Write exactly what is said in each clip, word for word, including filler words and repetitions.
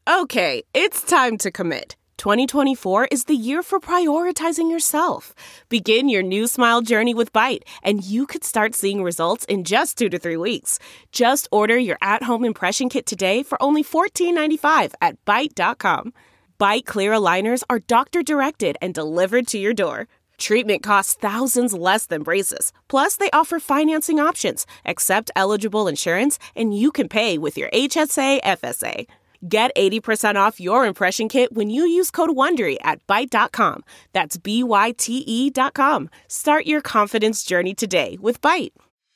Okay, it's time to commit. twenty twenty-four is the year for prioritizing yourself. Begin your new smile journey with Byte, and you could start seeing results in just two to three weeks. Just order your at-home impression kit today for only fourteen ninety-five at byte dot com. Byte clear aligners are doctor-directed and delivered to your door. Treatment costs thousands less than braces. Plus, they offer financing options, accept eligible insurance, and you can pay with your H S A F S A. Get eighty percent off your impression kit when you use code WONDERY at byte dot com. That's B Y T E dot com. Start your confidence journey today with Byte.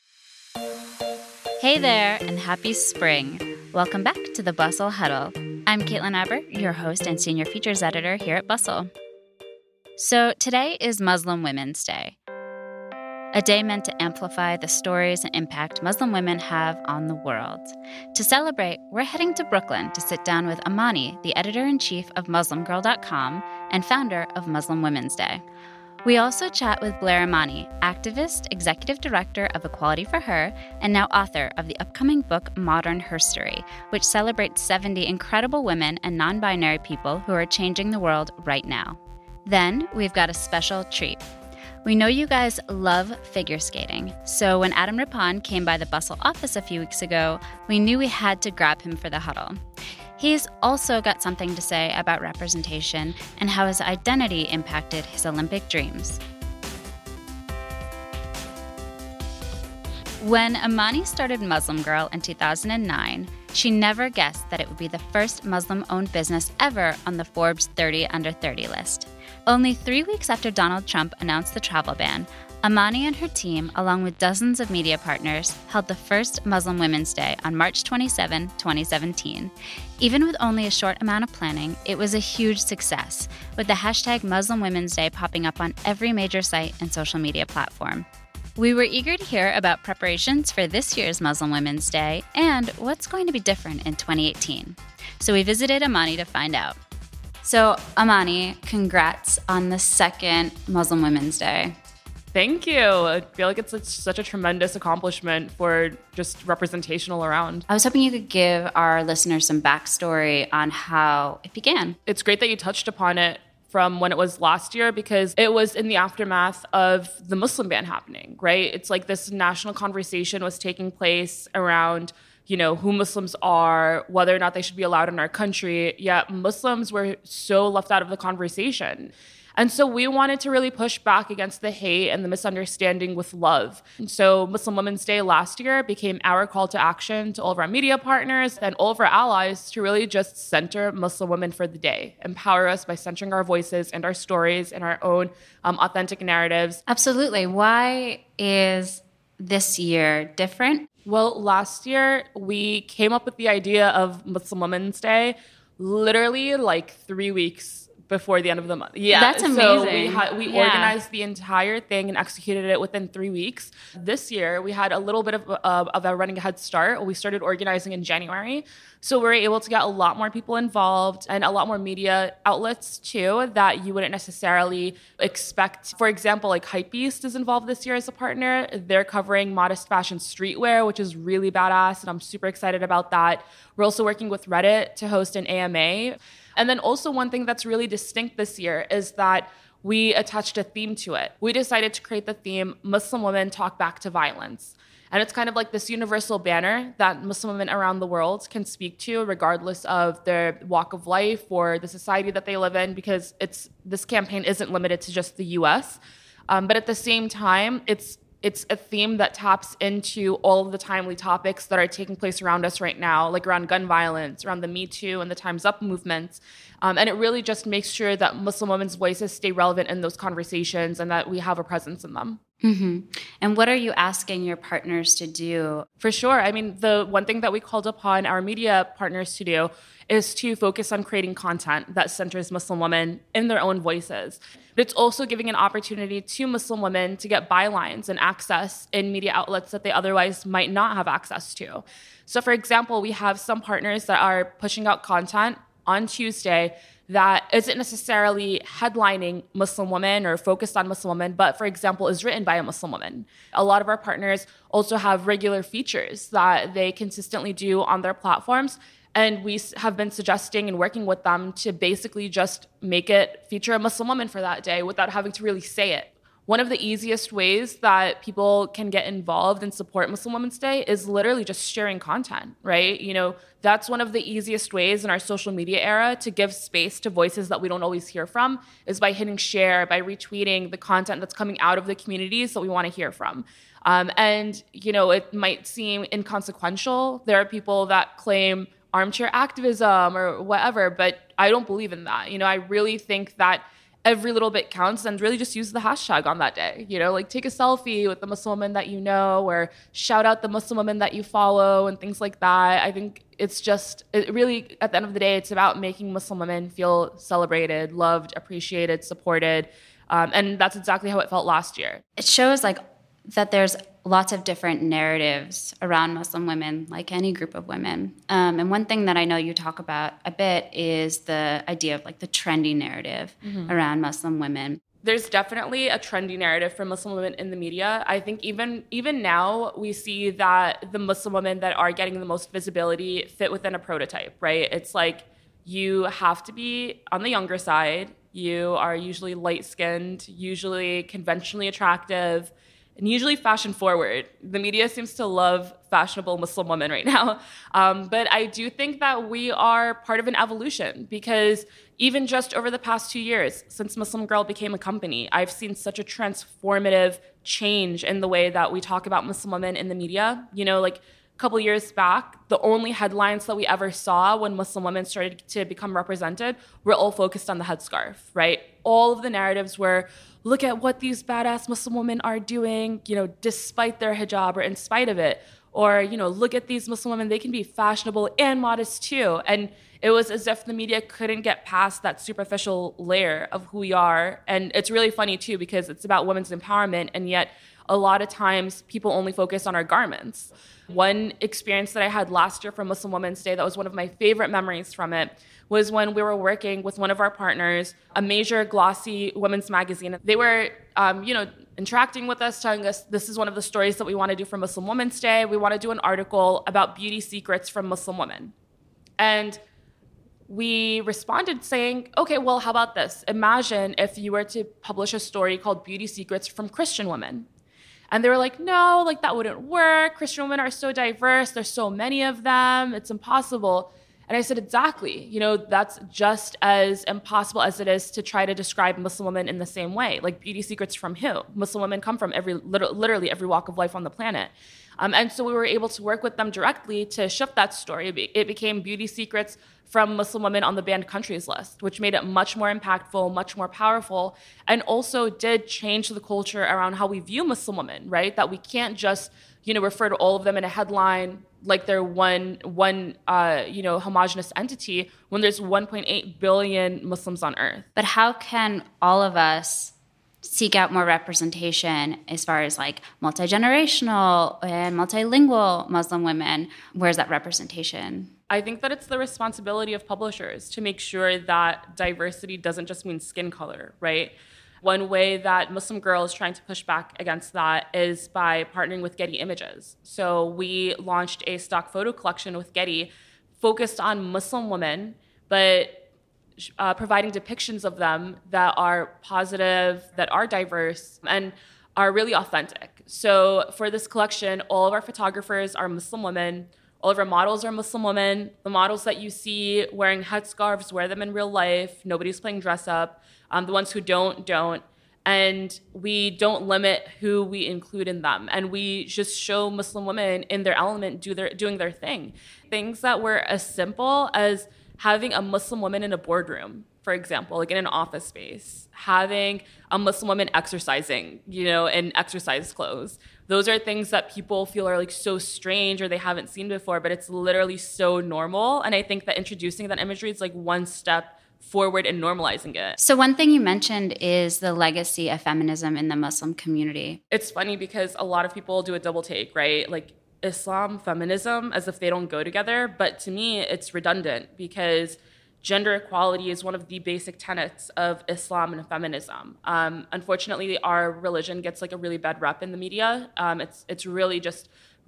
Hey there, and happy spring. Welcome back to the Bustle Huddle. I'm Caitlin Aber, your host and senior features editor here at Bustle. So today is Muslim Women's Day, a day meant to amplify the stories and impact Muslim women have on the world. To celebrate, we're heading to Brooklyn to sit down with Amani, the editor-in-chief of Muslim Girl dot com and founder of Muslim Women's Day. We also chat with Blair Amani, activist, executive director of Equality for Her, and now author of the upcoming book Modern Herstory, which celebrates seventy incredible women and non-binary people who are changing the world right now. Then, we've got a special treat. We know you guys love figure skating, so when Adam Rippon came by the Bustle office a few weeks ago, we knew we had to grab him for the huddle. He's also got something to say about representation and how his identity impacted his Olympic dreams. When Amani started Muslim Girl in two thousand nine, she never guessed that it would be the first Muslim-owned business ever on the Forbes thirty under thirty list. Only three weeks after Donald Trump announced the travel ban, Amani and her team, along with dozens of media partners, held the first Muslim Women's Day on March twenty-seventh, twenty seventeen. Even with only a short amount of planning, it was a huge success, with the hashtag Muslim Women's Day popping up on every major site and social media platform. We were eager to hear about preparations for this year's Muslim Women's Day and what's going to be different in twenty eighteen. So we visited Amani to find out. So, Amani, congrats on the second Muslim Women's Day. Thank you. I feel like it's such, such a tremendous accomplishment for just representational around. I was hoping you could give our listeners some backstory on how it began. It's great that you touched upon it from when it was last year, because it was in the aftermath of the Muslim ban happening, right? It's like this national conversation was taking place around, you know, who Muslims are, whether or not they should be allowed in our country, yet Muslims were so left out of the conversation. And so we wanted to really push back against the hate and the misunderstanding with love. And so Muslim Women's Day last year became our call to action to all of our media partners and all of our allies to really just center Muslim women for the day, empower us by centering our voices and our stories and our own um, authentic narratives. Absolutely. Why is this year different? Well, last year we came up with the idea of Muslim Women's Day literally like three weeks before the end of the month. Yeah, that's amazing. So we, ha- we yeah. organized the entire thing and executed it within three weeks. This year, we had a little bit of, uh, of a running head start. We started organizing in January. So we were able to get a lot more people involved and a lot more media outlets too that you wouldn't necessarily expect. For example, like Hypebeast is involved this year as a partner. They're covering modest fashion streetwear, which is really badass, and I'm super excited about that. We're also working with Reddit to host an A M A. And then also one thing that's really distinct this year is that we attached a theme to it. We decided to create the theme, Muslim Women Talk Back to Violence. And it's kind of like this universal banner that Muslim women around the world can speak to regardless of their walk of life or the society that they live in, because it's this campaign isn't limited to just the U S. Um, but at the same time, it's It's a theme that taps into all of the timely topics that are taking place around us right now, like around gun violence, around the Me Too and the Time's Up movements. Um, and it really just makes sure that Muslim women's voices stay relevant in those conversations and that we have a presence in them. Mm-hmm. And what are you asking your partners to do? For sure. I mean, the one thing that we called upon our media partners to do is to focus on creating content that centers Muslim women in their own voices. But it's also giving an opportunity to Muslim women to get bylines and access in media outlets that they otherwise might not have access to. So for example, we have some partners that are pushing out content on Tuesday that isn't necessarily headlining Muslim women or focused on Muslim women, but for example, is written by a Muslim woman. A lot of our partners also have regular features that they consistently do on their platforms. And we have been suggesting and working with them to basically just make it feature a Muslim woman for that day without having to really say it. One of the easiest ways that people can get involved and support Muslim Women's Day is literally just sharing content, right? You know, that's one of the easiest ways in our social media era to give space to voices that we don't always hear from, is by hitting share, by retweeting the content that's coming out of the communities that we want to hear from. Um, and, you know, it might seem inconsequential. There are people that claim armchair activism or whatever, but I don't believe in that. You know, I really think that every little bit counts, and really just use the hashtag on that day. You know, like take a selfie with the Muslim woman that you know, or shout out the Muslim woman that you follow and things like that. I think it's just, it really, at the end of the day, it's about making Muslim women feel celebrated, loved, appreciated, supported. Um, and that's exactly how it felt last year. It shows like that there's lots of different narratives around Muslim women, like any group of women. Um, and one thing that I know you talk about a bit is the idea of like the trendy narrative mm-hmm. around Muslim women. There's definitely a trendy narrative for Muslim women in the media. I think even even now we see that the Muslim women that are getting the most visibility fit within a prototype, right? It's like you have to be on the younger side. You are usually light-skinned, usually conventionally attractive, and usually fashion forward. The media seems to love fashionable Muslim women right now. Um, but I do think that we are part of an evolution, because even just over the past two years, since Muslim Girl became a company, I've seen such a transformative change in the way that we talk about Muslim women in the media. You know, like a couple years back, the only headlines that we ever saw when Muslim women started to become represented were all focused on the headscarf, right? All of the narratives were, look at what these badass Muslim women are doing, you know, despite their hijab or in spite of it. Or, you know, look at these Muslim women, they can be fashionable and modest too. And it was as if the media couldn't get past that superficial layer of who we are. And it's really funny too, because it's about women's empowerment, and yet a lot of times people only focus on our garments. One experience that I had last year for Muslim Women's Day that was one of my favorite memories from it was when we were working with one of our partners, a major glossy women's magazine. They were, um, you know, interacting with us, telling us this is one of the stories that we want to do for Muslim Women's Day. We want to do an article about beauty secrets from Muslim women. And we responded saying, okay, well, how about this? Imagine if you were to publish a story called Beauty Secrets from Christian Women. And they were like, no, like that wouldn't work. Christian women are so diverse. There's so many of them. It's impossible. And I said, exactly. You know, that's just as impossible as it is to try to describe Muslim women in the same way. Like, beauty secrets from who? Muslim women come from every, literally every walk of life on the planet. Um, and so we were able to work with them directly to shift that story. It became Beauty Secrets from Muslim Women on the Banned Countries list, which made it much more impactful, much more powerful, and also did change the culture around how we view Muslim women, right? That we can't just, you know, refer to all of them in a headline like they're one, one uh, you know, homogenous entity when there's one point eight billion Muslims on earth. But how can all of us seek out more representation as far as like multi-generational and multilingual Muslim women? Where's that representation? I think that it's the responsibility of publishers to make sure that diversity doesn't just mean skin color, right? One way that Muslim Girl is trying to push back against that is by partnering with Getty Images. So we launched a stock photo collection with Getty focused on Muslim women, but Uh, providing depictions of them that are positive, that are diverse, and are really authentic. So for this collection, all of our photographers are Muslim women. All of our models are Muslim women. The models that you see wearing headscarves wear them in real life. Nobody's playing dress up. Um, the ones who don't, don't. And we don't limit who we include in them. And we just show Muslim women in their element, do their, doing their thing. Things that were as simple as having a Muslim woman in a boardroom, for example, like in an office space, having a Muslim woman exercising, you know, in exercise clothes. Those are things that people feel are like so strange or they haven't seen before, but it's literally so normal. And I think that introducing that imagery is like one step forward in normalizing it. So one thing you mentioned is the legacy of feminism in the Muslim community. It's funny because a lot of people do a double take, right? Like, Islam, feminism, as if they don't go together. But to me, it's redundant because gender equality is one of the basic tenets of Islam and feminism. Um, unfortunately, our religion gets like a really bad rep in the media. Um, it's it's really just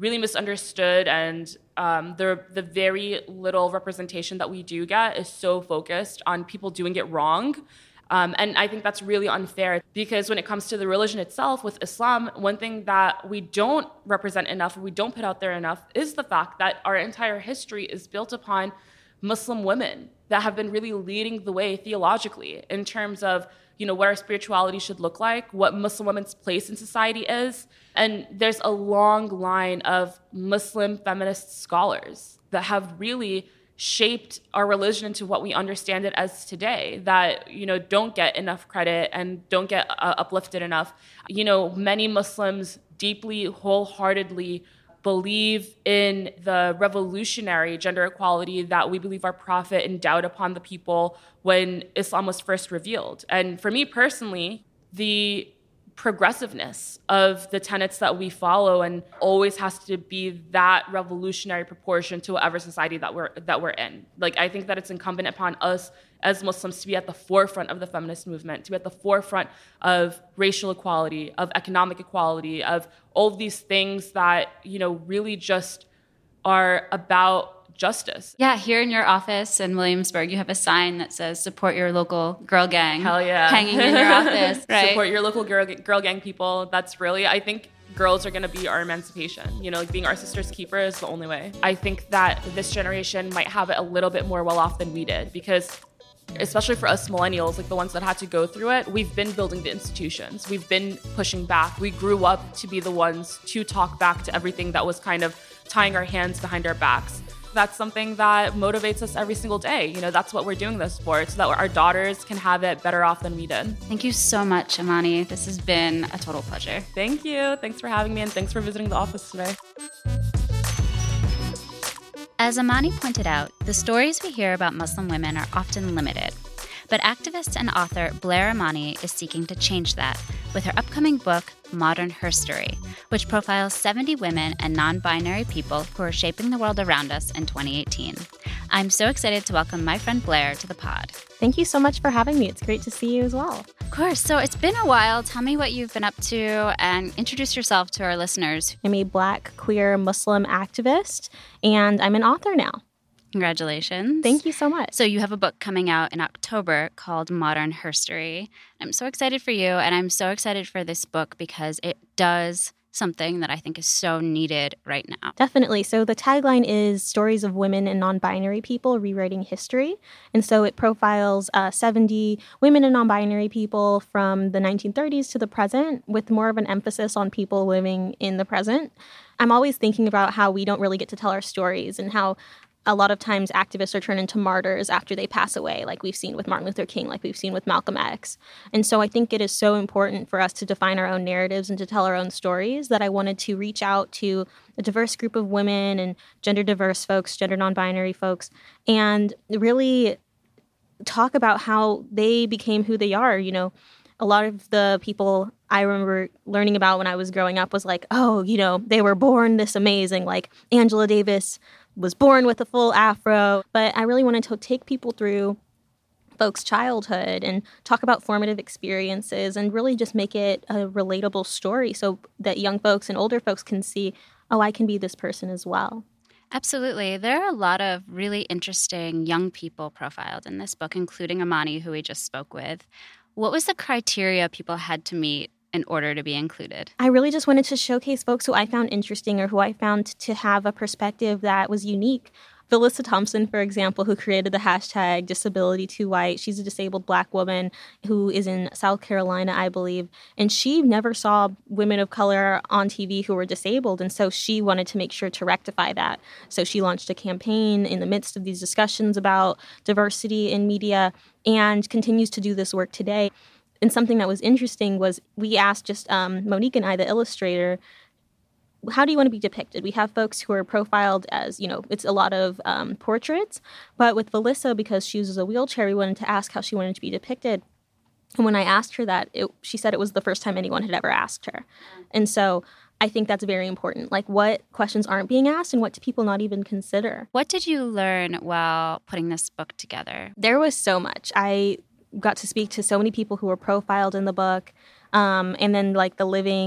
really misunderstood, and um, the the very little representation that we do get is so focused on people doing it wrong. Um, and I think that's really unfair, because when it comes to the religion itself with Islam, one thing that we don't represent enough, or we don't put out there enough, is the fact that our entire history is built upon Muslim women that have been really leading the way theologically in terms of, you know, what our spirituality should look like, what Muslim women's place in society is. And there's a long line of Muslim feminist scholars that have really shaped our religion into what we understand it as today, that, you know, don't get enough credit and don't get uh, uplifted enough. You know, many Muslims deeply, wholeheartedly believe in the revolutionary gender equality that we believe our prophet endowed upon the people when Islam was first revealed. And for me personally, the progressiveness of the tenets that we follow and always has to be that revolutionary proportion to whatever society that we're that we're in. Like, I think that it's incumbent upon us as Muslims to be at the forefront of the feminist movement, to be at the forefront of racial equality, of economic equality, of all of these things that, you know, really just are about justice. Yeah, here in your office in Williamsburg, you have a sign that says support your local girl gang. Hell yeah. Hanging in your office, right? Support your local girl, girl gang people. That's really, I think girls are going to be our emancipation. You know, like being our sister's keeper is the only way. I think that this generation might have it a little bit more well off than we did, because especially for us millennials, like the ones that had to go through it, we've been building the institutions. We've been pushing back. We grew up to be the ones to talk back to everything that was kind of tying our hands behind our backs. That's something that motivates us every single day. You know, that's what we're doing this for, so that our daughters can have it better off than we did. Thank you so much, Imani. This has been a total pleasure. Thank you. Thanks for having me, and thanks for visiting the office today. As Imani pointed out, the stories we hear about Muslim women are often limited. But activist and author Blair Imani is seeking to change that with her upcoming book, Modern Herstory, which profiles seventy women and non-binary people who are shaping the world around us in twenty eighteen. I'm so excited to welcome my friend Blair to the pod. Thank you so much for having me. It's great to see you as well. Of course. So it's been a while. Tell me what you've been up to and introduce yourself to our listeners. I'm a Black, queer, Muslim activist, and I'm an author now. Congratulations. Thank you so much. So you have a book coming out in October called Modern Herstory. I'm so excited for you, and I'm so excited for this book because it does something that I think is so needed right now. Definitely. So the tagline is Stories of Women and Non-Binary People Rewriting History. And so it profiles uh, seventy women and non-binary people from the nineteen thirties to the present, with more of an emphasis on people living in the present. I'm always thinking about how we don't really get to tell our stories, and how a lot of times activists are turned into martyrs after they pass away, like we've seen with Martin Luther King, like we've seen with Malcolm X. And so I think it is so important for us to define our own narratives and to tell our own stories that I wanted to reach out to a diverse group of women and gender diverse folks, gender non-binary folks, and really talk about how they became who they are. You know, a lot of the people I remember learning about when I was growing up was like, oh, you know, they were born this amazing, like Angela Davis was born with a full afro. But I really wanted to take people through folks' childhood and talk about formative experiences and really just make it a relatable story so that young folks and older folks can see, oh, I can be this person as well. Absolutely. There are a lot of really interesting young people profiled in this book, including Imani, who we just spoke with. What was the criteria people had to meet in order to be included? I really just wanted to showcase folks who I found interesting or who I found to have a perspective that was unique. Phyllis Thompson, for example, who created the hashtag disability too white. She's a disabled Black woman who is in South Carolina, I believe. And she never saw women of color on T V who were disabled. And so she wanted to make sure to rectify that. So she launched a campaign in the midst of these discussions about diversity in media and continues to do this work today. And something that was interesting was we asked just um, Monique and I, the illustrator, how do you want to be depicted? We have folks who are profiled as, you know, it's a lot of um, portraits. But with Felissa, because she uses a wheelchair, we wanted to ask how she wanted to be depicted. And when I asked her that, it, she said it was the first time anyone had ever asked her. And so I think that's very important. Like, what questions aren't being asked and what do people not even consider? What did you learn while putting this book together? There was so much. I got to speak to so many people who were profiled in the book, um, and then like the living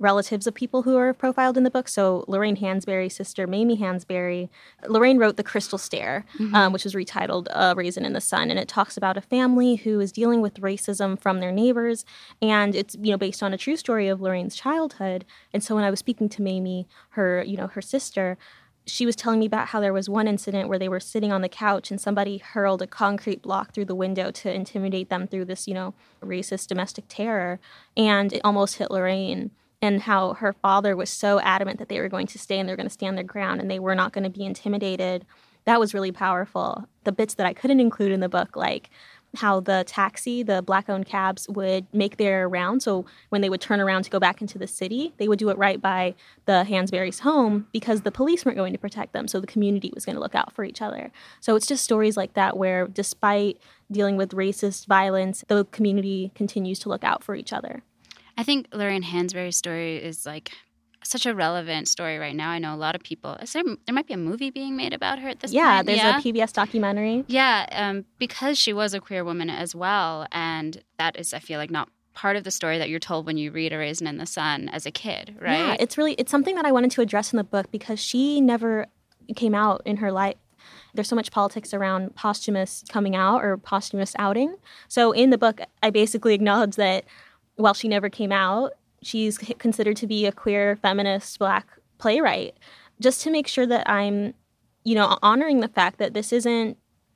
relatives of people who are profiled in the book. So Lorraine Hansberry's sister, Mamie Hansberry. Lorraine wrote The Crystal Stair, mm-hmm. um, which was retitled uh, Raisin in the Sun. And it talks about a family who is dealing with racism from their neighbors. And it's, you know, based on a true story of Lorraine's childhood. And so when I was speaking to Mamie, her, you know, her sister, she was telling me about how there was one incident where they were sitting on the couch and somebody hurled a concrete block through the window to intimidate them through this, you know, racist domestic terror. And it almost hit Lorraine. And how her father was so adamant that they were going to stay and they were going to stand their ground and they were not going to be intimidated. That was really powerful. The bits that I couldn't include in the book, like how the taxi, the Black-owned cabs, would make their round. So when they would turn around to go back into the city, they would do it right by the Hansberry's home because the police weren't going to protect them. So the community was going to look out for each other. So it's just stories like that where despite dealing with racist violence, the community continues to look out for each other. I think Lorraine Hansberry's story is like such a relevant story right now. I know a lot of people. Is there, there might be a movie being made about her at this yeah, point. There's yeah, there's a P B S documentary. Yeah, um, because she was a queer woman as well. And that is, I feel like, not part of the story that you're told when you read A Raisin in the Sun as a kid, right? Yeah, it's really, it's something that I wanted to address in the book because she never came out in her life. There's so much politics around posthumous coming out or posthumous outing. So in the book, I basically acknowledge that while she never came out, she's considered to be a queer, feminist, Black playwright, just to make sure that I'm, you know, honoring the fact that this isn't,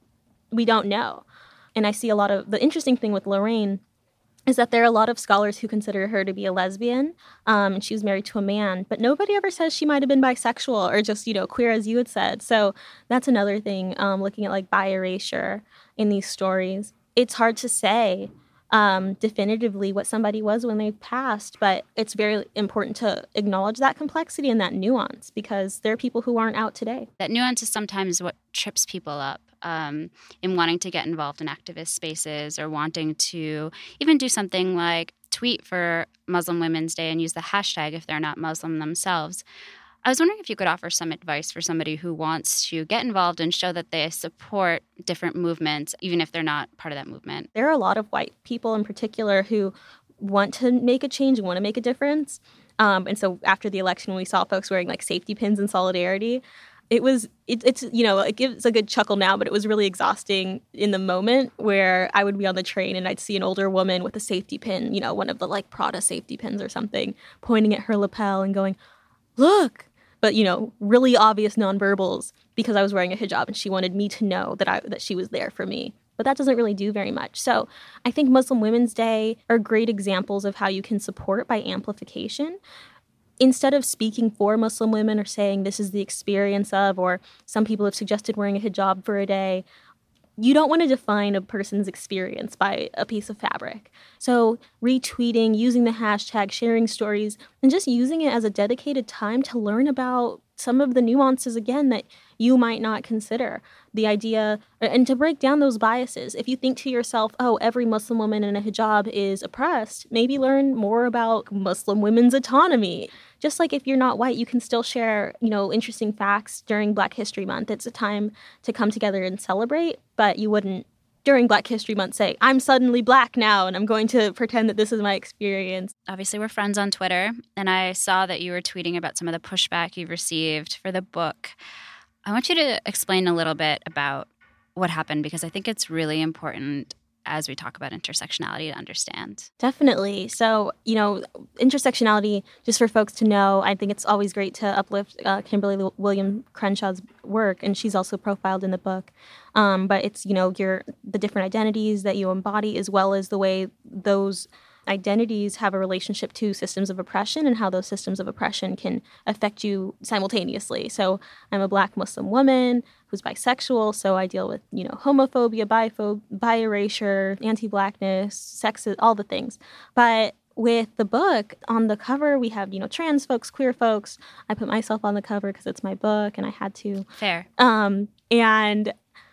we don't know. And I see a lot of, the interesting thing with Lorraine is that there are a lot of scholars who consider her to be a lesbian. Um, she was married to a man, but nobody ever says she might have been bisexual or just, you know, queer, as you had said. So that's another thing, um, looking at like bi erasure in these stories. It's hard to say Um, definitively what somebody was when they passed, but it's very important to acknowledge that complexity and that nuance because there are people who aren't out today. That nuance is sometimes what trips people up um, in wanting to get involved in activist spaces or wanting to even do something like tweet for Muslim Women's Day and use the hashtag if they're not Muslim themselves. I was wondering if you could offer some advice for somebody who wants to get involved and show that they support different movements, even if they're not part of that movement. There are a lot of white people in particular who want to make a change and want to make a difference. Um, and so after the election, when we saw folks wearing like safety pins in solidarity, it was, it, it's, you know, it gives a good chuckle now, but it was really exhausting in the moment where I would be on the train and I'd see an older woman with a safety pin, you know, one of the like Prada safety pins or something, pointing at her lapel and going, look. But, you know, really obvious nonverbals because I was wearing a hijab and she wanted me to know that I that she was there for me. But that doesn't really do very much. So I think Muslim Women's Day are great examples of how you can support by amplification. Instead of speaking for Muslim women or saying this is the experience of, or some people have suggested wearing a hijab for a day, you don't want to define a person's experience by a piece of fabric. So retweeting, using the hashtag, sharing stories, and just using it as a dedicated time to learn about some of the nuances, again, that you might not consider. The idea, and to break down those biases. If you think to yourself, oh, every Muslim woman in a hijab is oppressed, maybe learn more about Muslim women's autonomy. Just like if you're not white, you can still share, you know, interesting facts during Black History Month. It's a time to come together and celebrate, but you wouldn't, during Black History Month, say, I'm suddenly Black now, and I'm going to pretend that this is my experience. Obviously, we're friends on Twitter, and I saw that you were tweeting about some of the pushback you've received for the book. I want you to explain a little bit about what happened, because I think it's really important as we talk about intersectionality to understand. Definitely. So, you know, intersectionality, just for folks to know, I think it's always great to uplift uh, Kimberly Williams Crenshaw's work, and she's also profiled in the book. Um, but it's, you know, your the different identities that you embody, as well as the way those identities have a relationship to systems of oppression and how those systems of oppression can affect you simultaneously. So I'm a Black Muslim woman who's bisexual, so I deal with, you know, homophobia, biphob- bi-erasure, anti-Blackness, sexism, all the things. But with the book, on the cover, we have, you know, trans folks, queer folks. I put myself on the cover because it's my book and I had to. Fair. Um, and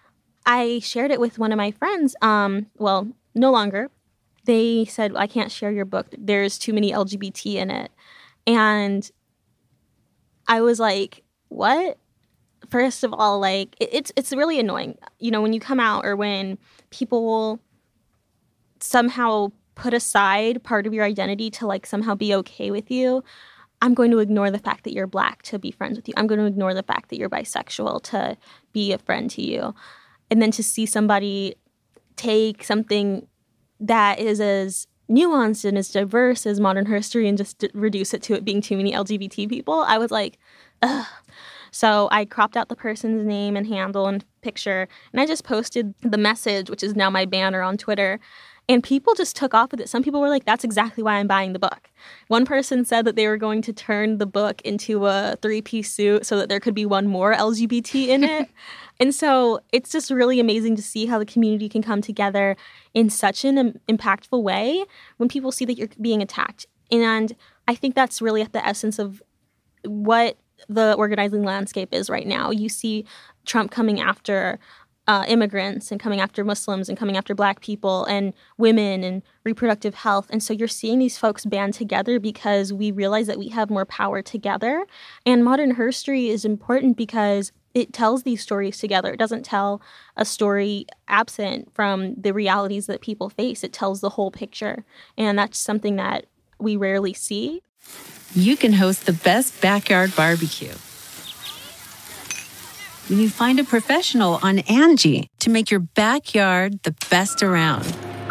I shared it with one of my friends. Um, well, no longer. They said, I can't share your book. There's too many L G B T in it. And I was like, what? First of all, like, it, it's it's really annoying. You know, when you come out or when people somehow put aside part of your identity to, like, somehow be okay with you. I'm going to ignore the fact that you're Black to be friends with you. I'm going to ignore the fact that you're bisexual to be a friend to you. And then to see somebody take something that is as nuanced and as diverse as modern history and just reduce it to it being too many L G B T people, I was like, ugh. So I cropped out the person's name and handle and picture, and I just posted the message, which is now my banner on Twitter. And people just took off with it. Some people were like, that's exactly why I'm buying the book. One person said that they were going to turn the book into a three-piece suit so that there could be one more L G B T in it. And so it's just really amazing to see how the community can come together in such an um, impactful way when people see that you're being attacked. And I think that's really at the essence of what the organizing landscape is right now. You see Trump coming after uh, immigrants and coming after Muslims and coming after Black people and women and reproductive health. And so you're seeing these folks band together because we realize that we have more power together. And modern history is important because it tells these stories together. It doesn't tell a story absent from the realities that people face. It tells the whole picture. And that's something that we rarely see. You can host the best backyard barbecue when you find a professional on Angie to make your backyard the best around.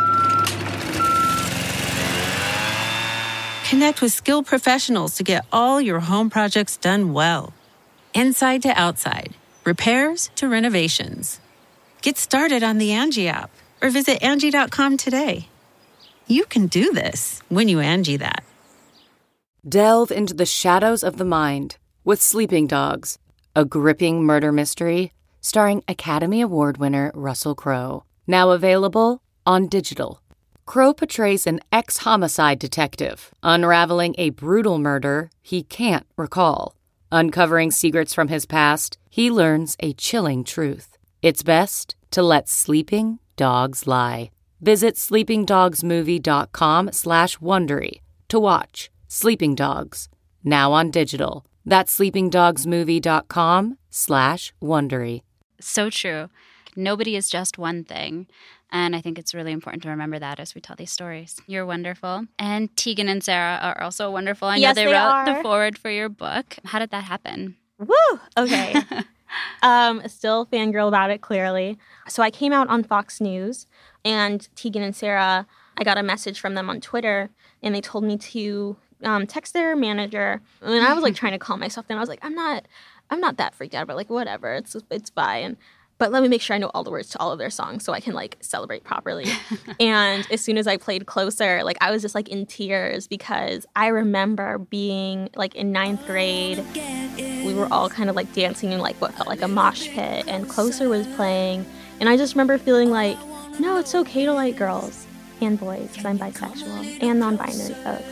Connect with skilled professionals to get all your home projects done well. Inside to outside, repairs to renovations. Get started on the Angie app or visit Angie dot com today. You can do this when you Angie that. Delve into the shadows of the mind with Sleeping Dogs, a gripping murder mystery starring Academy Award winner Russell Crowe. Now available on digital. Crowe portrays an ex-homicide detective unraveling a brutal murder he can't recall. Uncovering secrets from his past, he learns a chilling truth. It's best to let sleeping dogs lie. Visit sleepingdogsmovie.com slash Wondery to watch Sleeping Dogs, now on digital. That's sleepingdogsmovie.com slash Wondery. So true. Nobody is just one thing. And I think it's really important to remember that as we tell these stories. You're wonderful. And Tegan and Sarah are also wonderful. I know yes, they, they wrote are. the foreword for your book. How did that happen? Woo! Okay. um, still fangirl about it, clearly. So I came out on Fox News, and Tegan and Sarah, I got a message from them on Twitter, and they told me to um, text their manager. And I was like trying to calm myself down. I was like, I'm not, I'm not that freaked out, but like whatever, it's it's bye. And but let me make sure I know all the words to all of their songs so I can like celebrate properly. And as soon as I played Closer, like I was just like in tears because I remember being like in ninth grade. We were all kind of like dancing in like what felt like a mosh pit, and Closer was playing. And I just remember feeling like, no, it's okay to like girls and boys because I'm bisexual and non-binary folks.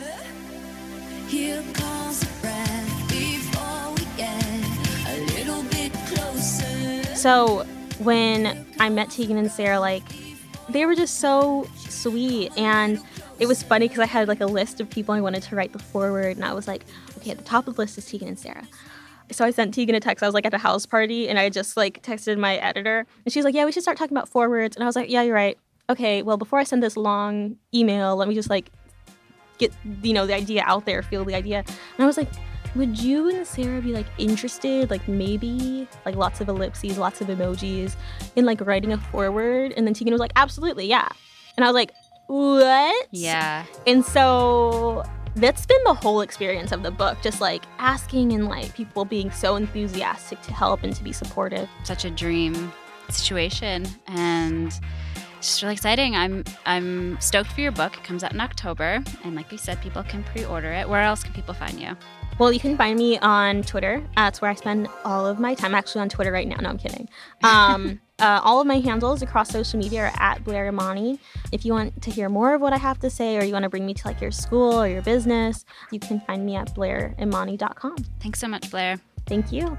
Here comes a breath before we get a little bit closer. So when I met Tegan and Sarah, like they were just so sweet, and it was funny because I had like a list of people I wanted to write the foreword, and I was like, okay, at the top of the list is Tegan and Sarah. So I sent Tegan a text. I was like at a house party, and I just like texted my editor, and she's like, yeah, we should start talking about forewords. And I was like, yeah, you're right. Okay, well, before I send this long email, let me just like get, you know, the idea out there, feel the idea. And I was like, would you and Sarah be like interested, like maybe, like lots of ellipses, lots of emojis, in like writing a foreword? And then Tegan was like, absolutely, yeah. And I was like, what? Yeah. And so that's been the whole experience of the book, just like asking and like people being so enthusiastic to help and to be supportive. Such a dream situation, and it's just really exciting. I'm I'm stoked for your book. It comes out in October, and like we said, people can pre-order it. Where else can people find you? Well, you can find me on Twitter. That's where I spend all of my time. I'm actually on Twitter right now. No, I'm kidding. Um, uh, all of my handles across social media are at Blair Imani. If you want to hear more of what I have to say, or you want to bring me to like your school or your business, you can find me at blair imani dot com. Thanks so much, Blair. Thank you.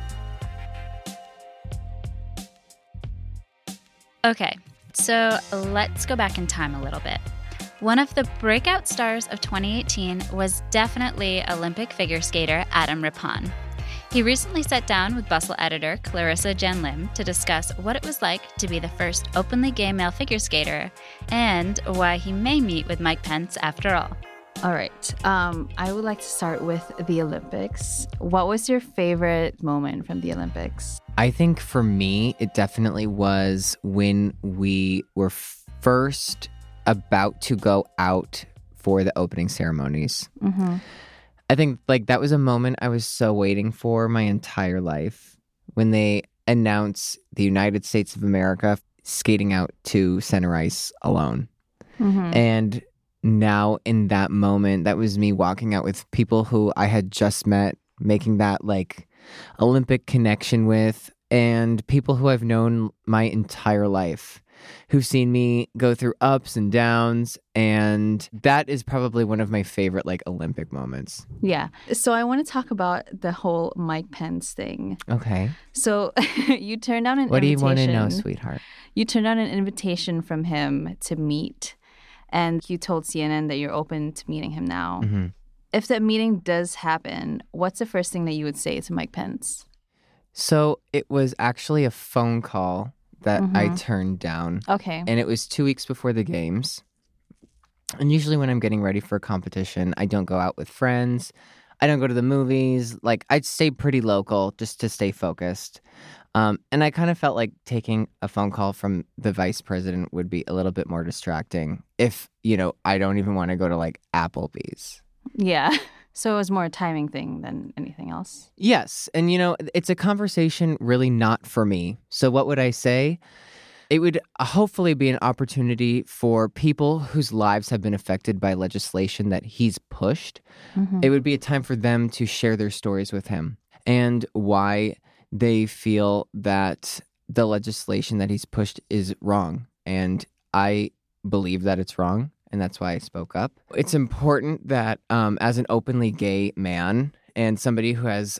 Okay, so let's go back in time a little bit. One of the breakout stars of twenty eighteen was definitely Olympic figure skater Adam Rippon. He recently sat down with Bustle editor Clarissa Jen Lim to discuss what it was like to be the first openly gay male figure skater and why he may meet with Mike Pence after all. All right. Um, I would like to start with the Olympics. What was your favorite moment from the Olympics? I think for me, it definitely was when we were first about to go out for the opening ceremonies. Mm-hmm. I think like that was a moment I was so waiting for my entire life, when they announce the United States of America skating out to center ice alone. Mm-hmm. And now in that moment, that was me walking out with people who I had just met, making that like Olympic connection with, and people who I've known my entire life, who've seen me go through ups and downs. And that is probably one of my favorite like Olympic moments. Yeah. So I want to talk about the whole Mike Pence thing. Okay. So you turned down an What do you invitation. want to know, sweetheart? You turned down an invitation from him to meet, and you told C N N that you're open to meeting him now. Mm-hmm. If that meeting does happen, what's the first thing that you would say to Mike Pence? So it was actually a phone call that Mm-hmm. I turned down. Okay. And it was two weeks before the games. And usually when I'm getting ready for a competition, I don't go out with friends. I don't go to the movies. Like, I'd stay pretty local just to stay focused. Um, and I kind of felt like taking a phone call from the vice president would be a little bit more distracting if, you know, I don't even want to go to like Applebee's. Yeah. So it was more a timing thing than anything else. Yes. And, you know, it's a conversation really not for me. So what would I say? It would hopefully be an opportunity for people whose lives have been affected by legislation that he's pushed. Mm-hmm. It would be a time for them to share their stories with him and why they feel that the legislation that he's pushed is wrong. And I believe that it's wrong. And that's why I spoke up. It's important that um, as an openly gay man and somebody who has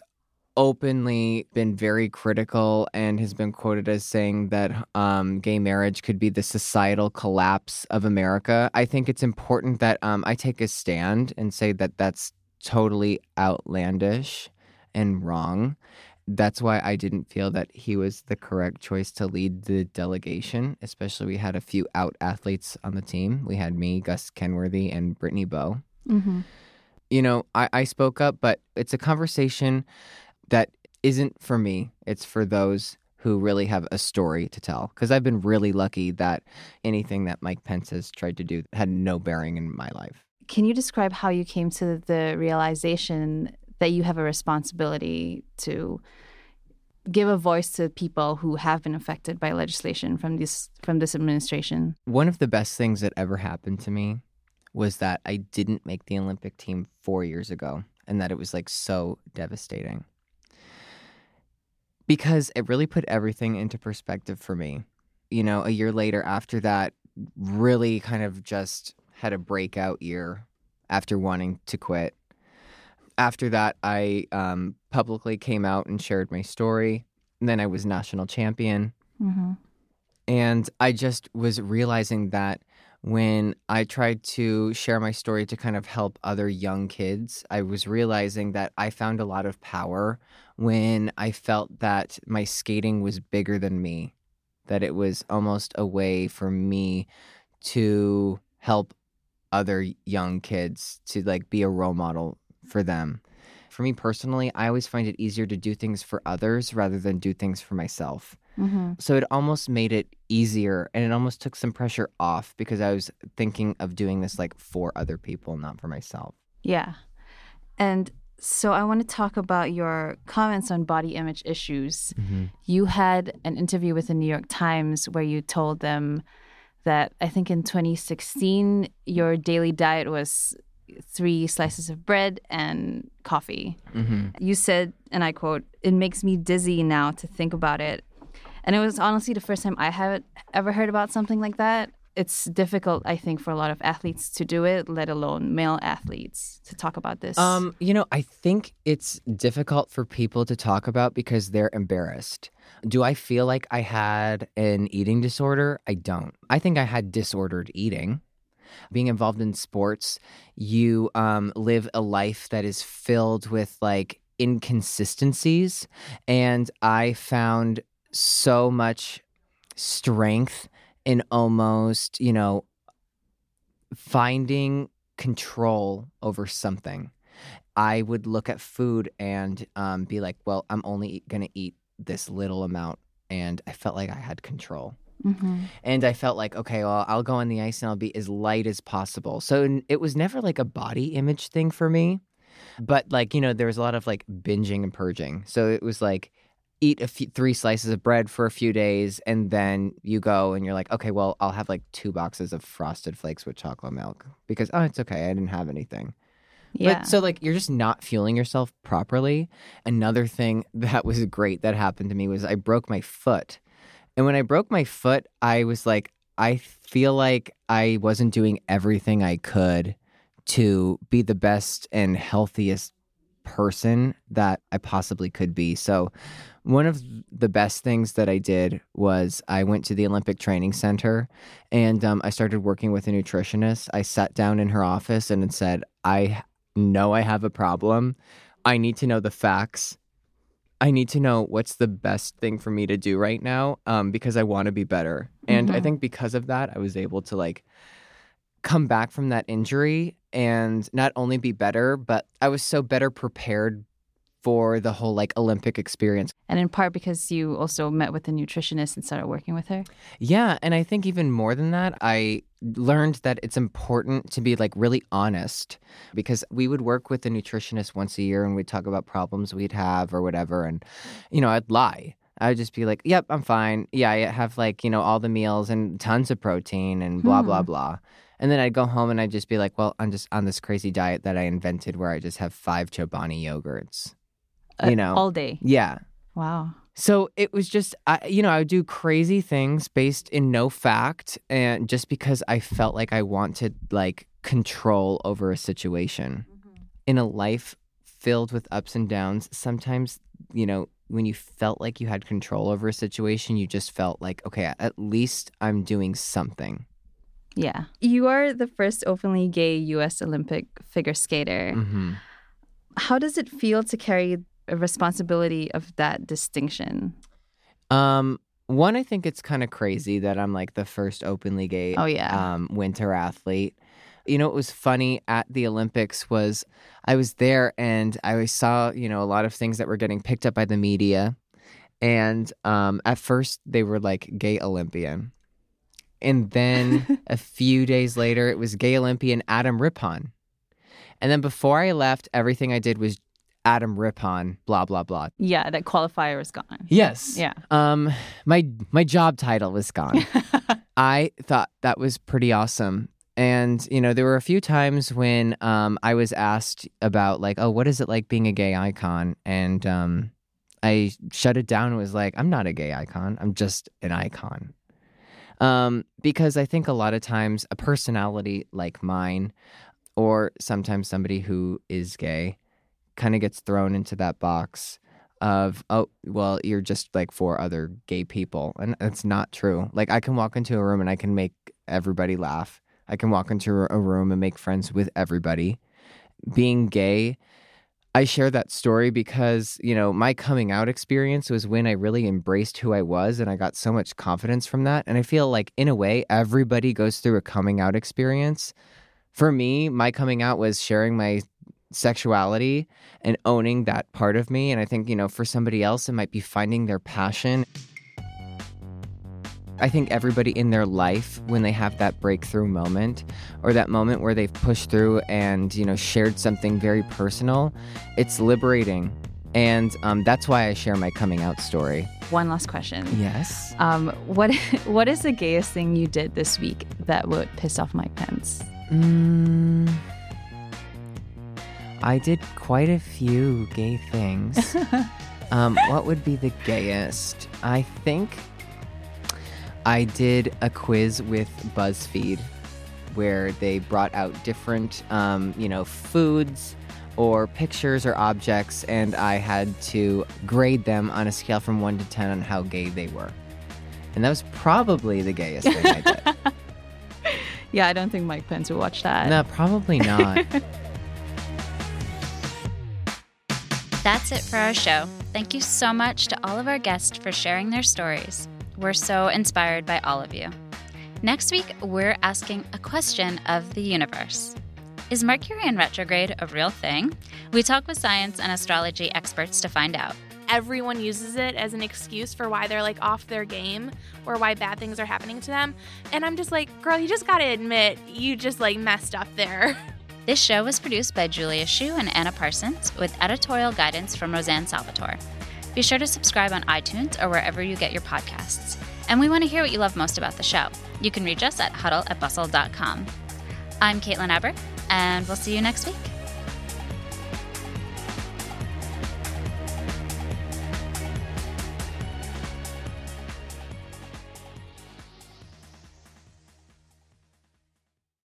openly been very critical and has been quoted as saying that um, gay marriage could be the societal collapse of America, I think it's important that um, I take a stand and say that that's totally outlandish and wrong. That's why I didn't feel that he was the correct choice to lead the delegation, especially we had a few out athletes on the team. We had me, Gus Kenworthy, and Brittany Bowe. Mm-hmm. You know, I, I spoke up, but it's a conversation that isn't for me. It's for those who really have a story to tell. Because I've been really lucky that anything that Mike Pence has tried to do had no bearing in my life. Can you describe how you came to the realization that you have a responsibility to give a voice to people who have been affected by legislation from this from this administration? One of the best things that ever happened to me was that I didn't make the Olympic team four years ago, and that it was like so devastating. Because it really put everything into perspective for me. You know, a year later after that, really kind of just had a breakout year after wanting to quit. After that, I um, publicly came out and shared my story. And then I was national champion. Mm-hmm. And I just was realizing that when I tried to share my story to kind of help other young kids, I was realizing that I found a lot of power when I felt that my skating was bigger than me, that it was almost a way for me to help other young kids, to like be a role model for them. For me personally, I always find it easier to do things for others rather than do things for myself. Mm-hmm. So it almost made it easier, and it almost took some pressure off because I was thinking of doing this like for other people, not for myself. Yeah. And so I want to talk about your comments on body image issues. Mm-hmm. You had an interview with the New York Times where you told them that I think in twenty sixteen, your daily diet was three slices of bread and coffee. Mm-hmm. You said, and I quote, "It makes me dizzy now to think about it." And it was honestly the first time I had ever heard about something like that. It's difficult, I think, for a lot of athletes to do it, let alone male athletes, to talk about this. Um, you know, I think it's difficult for people to talk about because they're embarrassed. Do I feel like I had an eating disorder? I don't. I think I had disordered eating. Being involved in sports, you um, live a life that is filled with like inconsistencies. And I found so much strength in almost, you know, finding control over something. I would look at food and um, be like, well, I'm only going to eat this little amount. And I felt like I had control. Mm-hmm. And I felt like, okay, well, I'll go on the ice and I'll be as light as possible. So n- it was never like a body image thing for me. But like, you know, there was a lot of like binging and purging. So it was like, eat a few, three slices of bread for a few days, and then you go and you're like, okay, well, I'll have like two boxes of Frosted Flakes with chocolate milk because, oh, it's okay. I didn't have anything. Yeah. But so like you're just not fueling yourself properly. Another thing that was great that happened to me was I broke my foot. And when I broke my foot, I was like, I feel like I wasn't doing everything I could to be the best and healthiest person that I possibly could be. So one of the best things that I did was I went to the Olympic Training Center and um, I started working with a nutritionist. I sat down in her office and said, I know I have a problem. I need to know the facts. I need to know what's the best thing for me to do right now um, because I want to be better. And Mm-hmm. I think because of that, I was able to like come back from that injury and not only be better, but I was so better prepared for the whole like Olympic experience. And in part because you also met with a nutritionist and started working with her. Yeah. And I think even more than that, I learned that it's important to be like really honest because we would work with a nutritionist once a year and we'd talk about problems we'd have or whatever. And, you know, I'd lie. I'd just be like, yep, I'm fine. Yeah, I have like, you know, all the meals and tons of protein and blah, Hmm. blah, blah. And then I'd go home and I'd just be like, well, I'm just on this crazy diet that I invented where I just have five Chobani yogurts. Uh, You know. all day. Yeah. Wow. So it was just, I, you know, I would do crazy things based in no fact and just because I felt like I wanted like control over a situation. In a life filled with ups and downs, sometimes, you know, when you felt like you had control over a situation, you just felt like, okay, at least I'm doing something. Yeah. You are the first openly gay U S Olympic figure skater. Mm-hmm. How does it feel to carry a responsibility of that distinction? Um, one, I think it's kind of crazy that I'm like the first openly gay Oh, yeah. um, winter athlete. You know, what was funny at the Olympics was I was there and I saw, you know, a lot of things that were getting picked up by the media. And um, at first they were like gay Olympian. And then a few days later, it was gay Olympian Adam Rippon. And then before I left, everything I did was Adam Rippon, blah, blah, blah. Yeah, that qualifier is gone. Yes. Yeah. Um, my my job title was gone. I thought that was pretty awesome. And, you know, there were a few times when um, I was asked about like, oh, what is it like being a gay icon? And um, I shut it down and was like, I'm not a gay icon. I'm just an icon. Um, because I think a lot of times a personality like mine or sometimes somebody who is gay kind of gets thrown into that box of, oh, well, you're just like for other gay people. And it's not true. Like I can walk into a room and I can make everybody laugh. I can walk into a room and make friends with everybody. Being gay, I share that story because, you know, my coming out experience was when I really embraced who I was and I got so much confidence from that. And I feel like in a way, everybody goes through a coming out experience. For me, my coming out was sharing my sexuality and owning that part of me. And I think, you know, for somebody else, it might be finding their passion. I think everybody in their life, when they have that breakthrough moment or that moment where they've pushed through and, you know, shared something very personal, it's liberating. And um, that's why I share my coming out story. One last question. Yes. Um, what what is the gayest thing you did this week that would piss off Mike Pence? Mm, I did quite a few gay things. um, what would be the gayest? I think I did a quiz with BuzzFeed where they brought out different, um, you know, foods or pictures or objects, and I had to grade them on a scale from one to ten on how gay they were. And that was probably the gayest thing I did. Yeah, I don't think Mike Pence would watch that. No, probably not. That's it for our show. Thank you so much to all of our guests for sharing their stories. We're so inspired by all of you. Next week, we're asking a question of the universe. Is Mercury in retrograde a real thing? We talk with science and astrology experts to find out. Everyone uses it as an excuse for why they're like off their game or why bad things are happening to them. And I'm just like, girl, you just gotta admit you just like messed up there. This show was produced by Julia Shu and Anna Parsons with editorial guidance from Roseanne Salvatore. Be sure to subscribe on iTunes or wherever you get your podcasts. And we want to hear what you love most about the show. You can reach us at huddle at bustle dot com. I'm Caitlin Aber, and we'll see you next week.